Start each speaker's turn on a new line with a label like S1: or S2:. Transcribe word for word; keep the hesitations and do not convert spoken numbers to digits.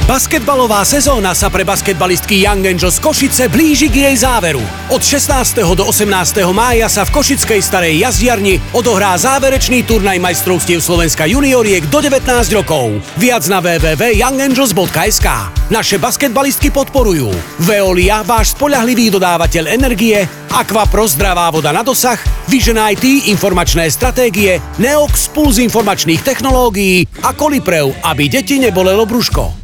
S1: Basketbalová sezóna sa pre basketbalistky Young Angels Košice blíži k jej záveru. Od šestnásteho do osemnásteho mája sa v košickej Starej jazdiarni odohrá záverečný turnaj majstrovstiev Slovenska junioriek do devätnásť rokov. Viac na w w w bodka young angels bodka es ká. Naše basketbalistky podporujú Veolia, váš spoľahlivý dodávateľ energie, Aquapro, zdravá voda na dosah, Vision í té, informačné stratégie, Neox, puls informačných technológií a Koliprev, aby deti nebolelo brúško.